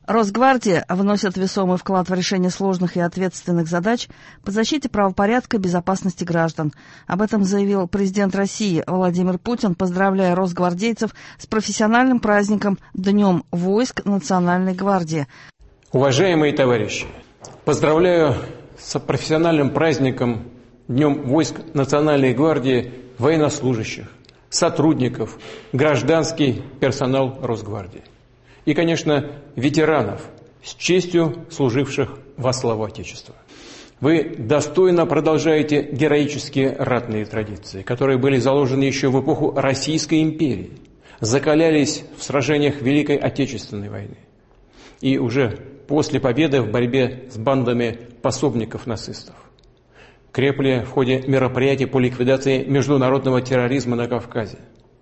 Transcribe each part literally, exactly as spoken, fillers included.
Росгвардия вносит весомый вклад в решение сложных и ответственных задач по защите правопорядка и безопасности граждан. Об этом заявил президент России Владимир Путин, поздравляя росгвардейцев с профессиональным праздником Днем войск Национальной гвардии. Уважаемые товарищи, поздравляю с профессиональным праздником Днем войск Национальной гвардии военнослужащих, сотрудников, гражданский персонал Росгвардии. И, конечно, ветеранов, с честью служивших во славу Отечества. Вы достойно продолжаете героические ратные традиции, которые были заложены еще в эпоху Российской империи, закалялись в сражениях Великой Отечественной войны. И уже после победы в борьбе с бандами пособников нацистов крепли в ходе мероприятий по ликвидации международного терроризма на Кавказе.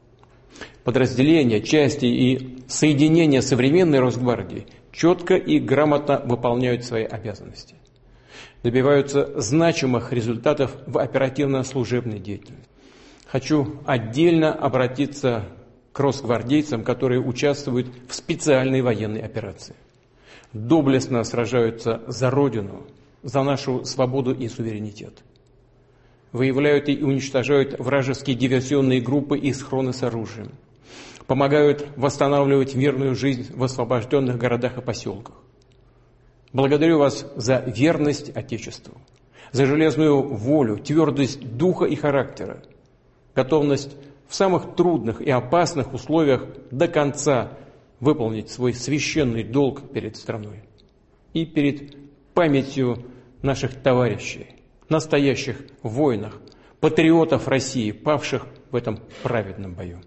Подразделения, части и соединения современной Росгвардии четко и грамотно выполняют свои обязанности, добиваются значимых результатов в оперативно-служебной деятельности. Хочу отдельно обратиться к росгвардейцам, которые участвуют в специальной военной операции. Доблестно сражаются за Родину, за нашу свободу и суверенитет. Выявляют и уничтожают вражеские диверсионные группы и схроны с оружием. Помогают восстанавливать мирную жизнь в освобожденных городах и поселках. Благодарю вас за верность Отечеству, за железную волю, твердость духа и характера, готовность в самых трудных и опасных условиях до конца выполнить свой священный долг перед страной и перед памятью наших товарищей, настоящих воинов, патриотов России, павших в этом праведном бою.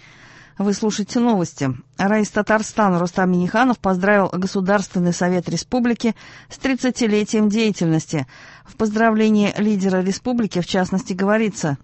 Вы слушаете новости. Раис Татарстана Рустам Минниханов поздравил Государственный совет республики с тридцатилетием деятельности. В поздравлении лидера республики, в частности, говорится: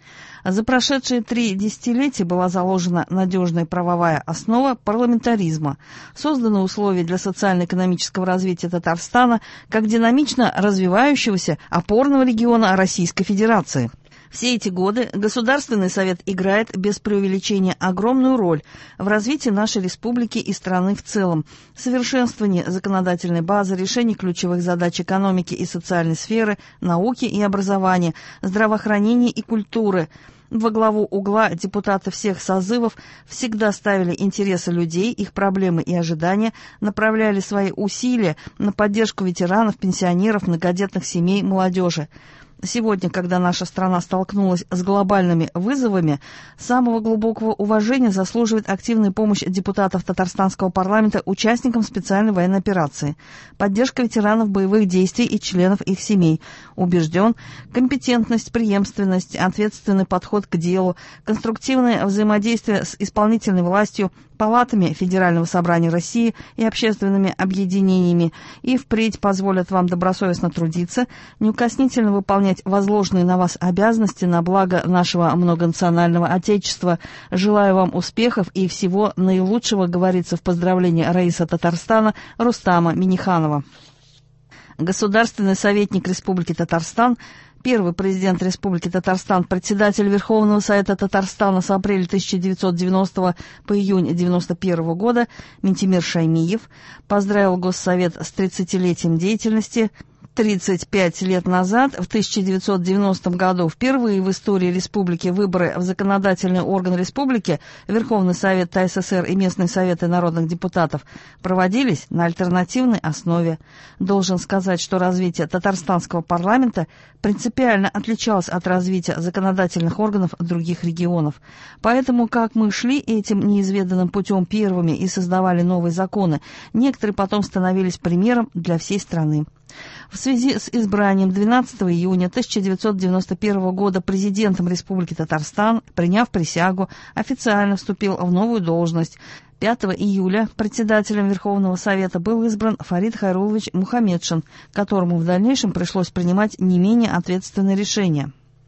за прошедшие три десятилетия была заложена надежная правовая основа парламентаризма, созданы условия для социально-экономического развития Татарстана как динамично развивающегося опорного региона Российской Федерации. Все эти годы Государственный совет играет без преувеличения огромную роль в развитии нашей республики и страны в целом, совершенствовании законодательной базы, решении ключевых задач экономики и социальной сферы, науки и образования, здравоохранения и культуры. Во главу угла депутаты всех созывов всегда ставили интересы людей, их проблемы и ожидания, направляли свои усилия на поддержку ветеранов, пенсионеров, многодетных семей, молодежи. Сегодня, когда наша страна столкнулась с глобальными вызовами, самого глубокого уважения заслуживает активная помощь депутатов Татарстанского парламента участникам специальной военной операции, поддержка ветеранов боевых действий и членов их семей. Убежден, компетентность, преемственность, ответственный подход к делу, конструктивное взаимодействие с исполнительной властью, палатами Федерального собрания России и общественными объединениями и впредь позволят вам добросовестно трудиться, неукоснительно выполнять возложенные на вас обязанности на благо нашего многонационального Отечества. Желаю вам успехов и всего наилучшего, говорится в поздравлении Раиса Татарстана Рустама Минниханова. Государственный советник Республики Татарстан, первый президент Республики Татарстан, председатель Верховного Совета Татарстана с апреля тысяча девятьсот девяностого по июнь девяносто первого года Минтимир Шаймиев поздравил Госсовет с тридцатилетием деятельности. тридцать пять лет назад, в тысяча девятьсот девяностом году, впервые в истории республики выборы в законодательный орган республики, Верховный Совет ТАССР и местные советы народных депутатов, проводились на альтернативной основе. Должен сказать, что развитие татарстанского парламента принципиально отличалось от развития законодательных органов других регионов. Поэтому, как мы шли этим неизведанным путем первыми и создавали новые законы, некоторые потом становились примером для всей страны. В связи с избранием двенадцатого июня тысяча девятьсот девяносто первого года президентом Республики Татарстан, приняв присягу, официально вступил в новую должность. пятого июля председателем Верховного Совета был избран Фарид Хайрулович Мухамедшин, которому в дальнейшем пришлось принимать не менее ответственные решения.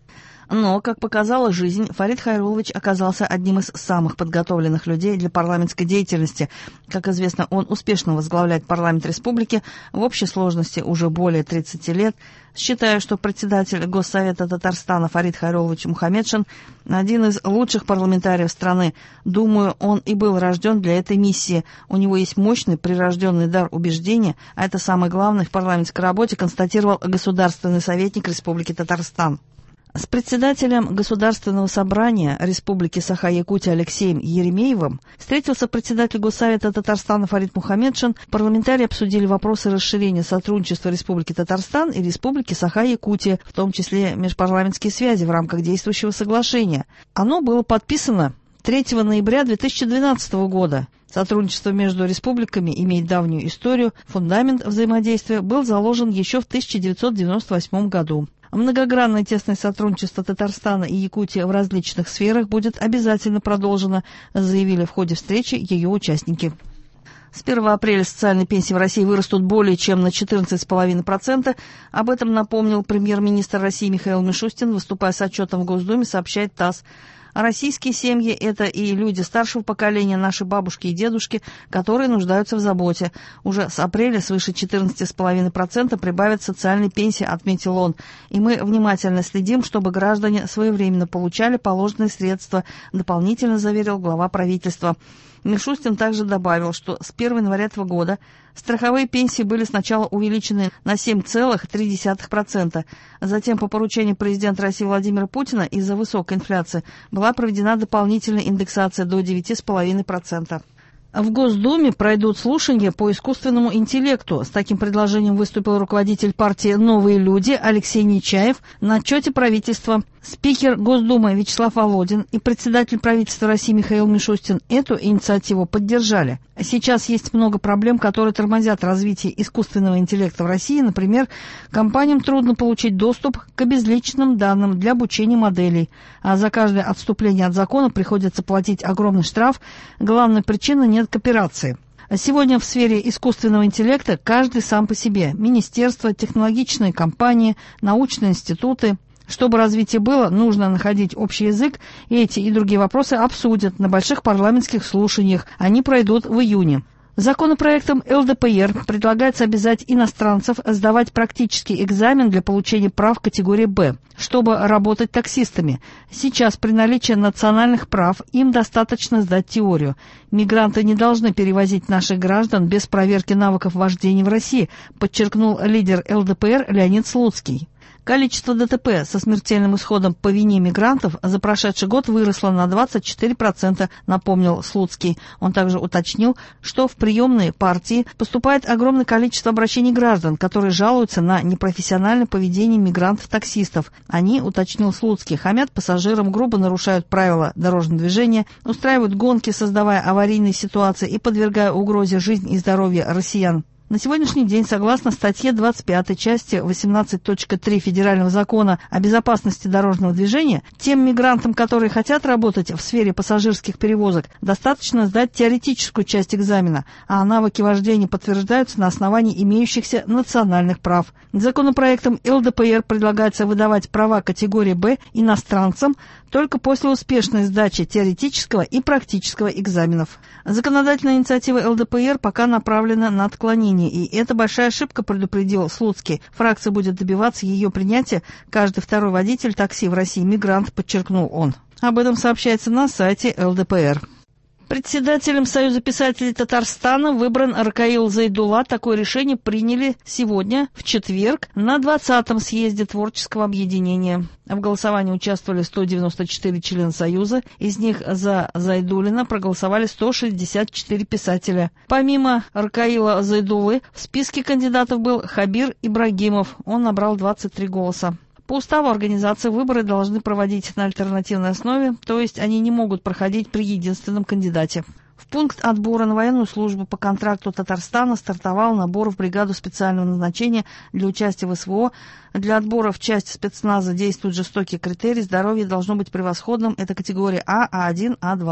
Но, как показала жизнь, Фарид Хайруллович оказался одним из самых подготовленных людей для парламентской деятельности. Как известно, он успешно возглавляет парламент республики в общей сложности уже более тридцати лет. Считаю, что председатель Госсовета Татарстана Фарид Хайруллович Мухаммедшин – один из лучших парламентариев страны. Думаю, он и был рожден для этой миссии. У него есть мощный прирожденный дар убеждения, а это самое главное в парламентской работе, констатировал государственный советник Республики Татарстан. С председателем Государственного собрания Республики Саха-Якутия Алексеем Еремеевым встретился председатель Госсовета Татарстана Фарид Мухаммедшин. Парламентарии обсудили вопросы расширения сотрудничества Республики Татарстан и Республики Саха-Якутия, в том числе межпарламентские связи в рамках действующего соглашения. Оно было подписано третьего ноября две тысячи двенадцатого года. Сотрудничество между республиками имеет давнюю историю. Фундамент взаимодействия был заложен еще в тысяча девятьсот девяносто восьмом году. Многогранное тесное сотрудничество Татарстана и Якутии в различных сферах будет обязательно продолжено, заявили в ходе встречи ее участники. С первого апреля социальные пенсии в России вырастут более чем на четырнадцать целых пять десятых процента. Об этом напомнил премьер-министр России Михаил Мишустин, выступая с отчетом в Госдуме, сообщает ТАСС. А российские семьи – это и люди старшего поколения, наши бабушки и дедушки, которые нуждаются в заботе. Уже с апреля свыше четырнадцати целых пяти десятых процента прибавят социальные пенсии, отметил он. И мы внимательно следим, чтобы граждане своевременно получали положенные средства, дополнительно заверил глава правительства. Мишустин также добавил, что с первого января этого года страховые пенсии были сначала увеличены на семь целых три десятых процента. Затем по поручению президента России Владимира Путина из-за высокой инфляции была проведена дополнительная индексация до девяти целых пяти десятых процента. В Госдуме пройдут слушания по искусственному интеллекту. С таким предложением выступил руководитель партии «Новые люди» Алексей Нечаев на отчете правительства. Спикер Госдумы Вячеслав Володин и председатель правительства России Михаил Мишустин эту инициативу поддержали. Сейчас есть много проблем, которые тормозят развитие искусственного интеллекта в России. Например, компаниям трудно получить доступ к безличным данным для обучения моделей. А за каждое отступление от закона приходится платить огромный штраф. Главная причина – нет кооперации. Сегодня в сфере искусственного интеллекта каждый сам по себе. Министерства, технологичные компании, научные институты. Чтобы развитие было, нужно находить общий язык, и эти и другие вопросы обсудят на больших парламентских слушаниях. Они пройдут в июне. Законопроектом эл дэ пэ эр предлагается обязать иностранцев сдавать практический экзамен для получения прав категории «Б», чтобы работать таксистами. Сейчас при наличии национальных прав им достаточно сдать теорию. Мигранты не должны перевозить наших граждан без проверки навыков вождения в России, подчеркнул лидер эл дэ пэ эр Леонид Слуцкий. Количество дэ тэ пэ со смертельным исходом по вине мигрантов за прошедший год выросло на двадцать четыре процента, напомнил Слуцкий. Он также уточнил, что в приемные партии поступает огромное количество обращений граждан, которые жалуются на непрофессиональное поведение мигрантов-таксистов. Они, уточнил Слуцкий, хамят пассажирам, грубо нарушают правила дорожного движения, устраивают гонки, создавая аварийные ситуации и подвергая угрозе жизнь и здоровье россиян. На сегодняшний день, согласно статье двадцать пятой части восемнадцать точка три Федерального закона о безопасности дорожного движения, тем мигрантам, которые хотят работать в сфере пассажирских перевозок, достаточно сдать теоретическую часть экзамена, а навыки вождения подтверждаются на основании имеющихся национальных прав. Законопроектом эл дэ пэ эр предлагается выдавать права категории «Б» иностранцам только после успешной сдачи теоретического и практического экзаменов. Законодательная инициатива эл дэ пэ эр пока направлена на отклонение, и это большая ошибка, предупредил Слуцкий. Фракция будет добиваться ее принятия. Каждый второй водитель такси в России мигрант, подчеркнул он. Об этом сообщается на сайте эл дэ пэ эр. Председателем Союза писателей Татарстана выбран Ракаил Зайдулла. Такое решение приняли сегодня, в четверг, на двадцатом съезде творческого объединения. В голосовании участвовали сто девяносто четыре члена Союза, из них за Зайдуллина проголосовали сто шестьдесят четыре писателя. Помимо Ракаила Зайдуллы в списке кандидатов был Хабир Ибрагимов, он набрал двадцать три голоса. По уставу организации выборы должны проводить на альтернативной основе, то есть они не могут проходить при единственном кандидате. В пункт отбора на военную службу по контракту Татарстана стартовал набор в бригаду специального назначения для участия в эс вэ о. Для отбора в часть спецназа действуют жестокие критерии, здоровье должно быть превосходным, это категория А, А1, А2.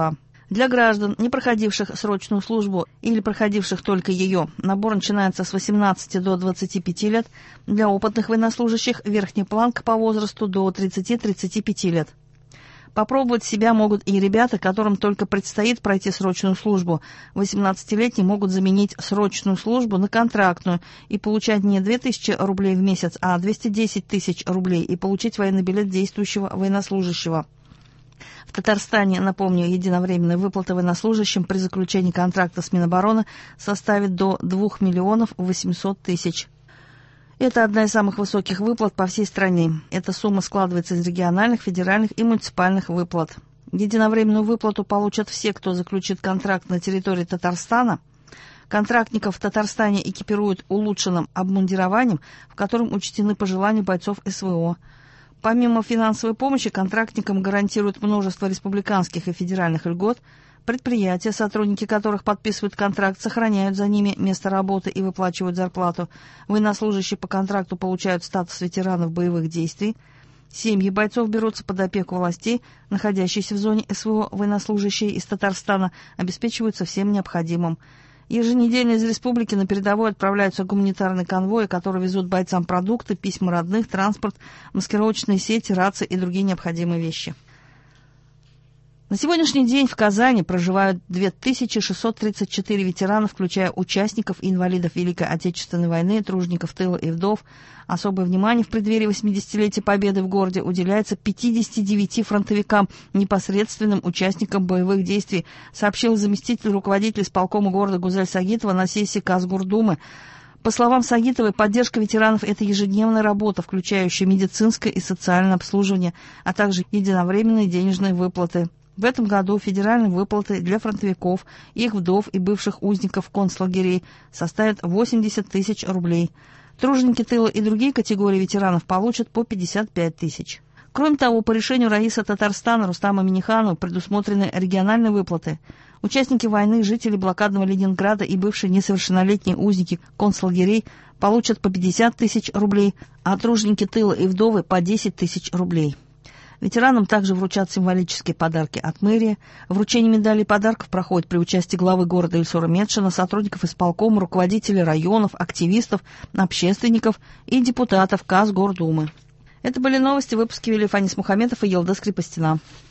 Для граждан, не проходивших срочную службу или проходивших только ее, набор начинается с восемнадцати до двадцати пяти лет. Для опытных военнослужащих верхняя планка по возрасту до тридцати-тридцати пяти лет. Попробовать себя могут и ребята, которым только предстоит пройти срочную службу. восемнадцатилетние могут заменить срочную службу на контрактную и получать не две тысячи рублей в месяц, а двести десять тысяч рублей и получить военный билет действующего военнослужащего. В Татарстане, напомню, единовременные выплаты военнослужащим при заключении контракта с Минобороны составят до двух миллионов восемьсот тысяч. Это одна из самых высоких выплат по всей стране. Эта сумма складывается из региональных, федеральных и муниципальных выплат. Единовременную выплату получат все, кто заключит контракт на территории Татарстана. Контрактников в Татарстане экипируют улучшенным обмундированием, в котором учтены пожелания бойцов СВО. Помимо финансовой помощи, контрактникам гарантируют множество республиканских и федеральных льгот. Предприятия, сотрудники которых подписывают контракт, сохраняют за ними место работы и выплачивают зарплату. Военнослужащие по контракту получают статус ветеранов боевых действий. Семьи бойцов берутся под опеку властей. Находящиеся в зоне СВО военнослужащие из Татарстана обеспечиваются всем необходимым. Еженедельно из республики на передовой отправляются гуманитарные конвои, которые везут бойцам продукты, письма родных, транспорт, маскировочные сети, рации и другие необходимые вещи. На сегодняшний день в Казани проживают две тысячи шестьсот тридцать четыре ветерана, включая участников и инвалидов Великой Отечественной войны, тружеников тыла и вдов. Особое внимание в преддверии восьмидесятилетия Победы в городе уделяется пятидесяти девяти фронтовикам, непосредственным участникам боевых действий, сообщил заместитель руководителя исполкома города Гузель Сагитова на сессии Казгордумы. По словам Сагитовой, поддержка ветеранов – это ежедневная работа, включающая медицинское и социальное обслуживание, а также единовременные денежные выплаты. В этом году федеральные выплаты для фронтовиков, их вдов и бывших узников концлагерей составят восемьдесят тысяч рублей. Труженики тыла и другие категории ветеранов получат по пятьдесят пять тысяч. Кроме того, по решению раиса Татарстана Рустама Минниханова предусмотрены региональные выплаты. Участники войны, жители блокадного Ленинграда и бывшие несовершеннолетние узники концлагерей получат по пятьдесят тысяч рублей, а труженики тыла и вдовы по десять тысяч рублей. Ветеранам также вручат символические подарки от мэрии. Вручение медалей и подарков проходит при участии главы города Ильсура Метшина, сотрудников исполкома, руководителей районов, активистов, общественников и депутатов Казгордумы. Это были новости, выпуски вели Фанис Мухаметов и Елда Скрипостина.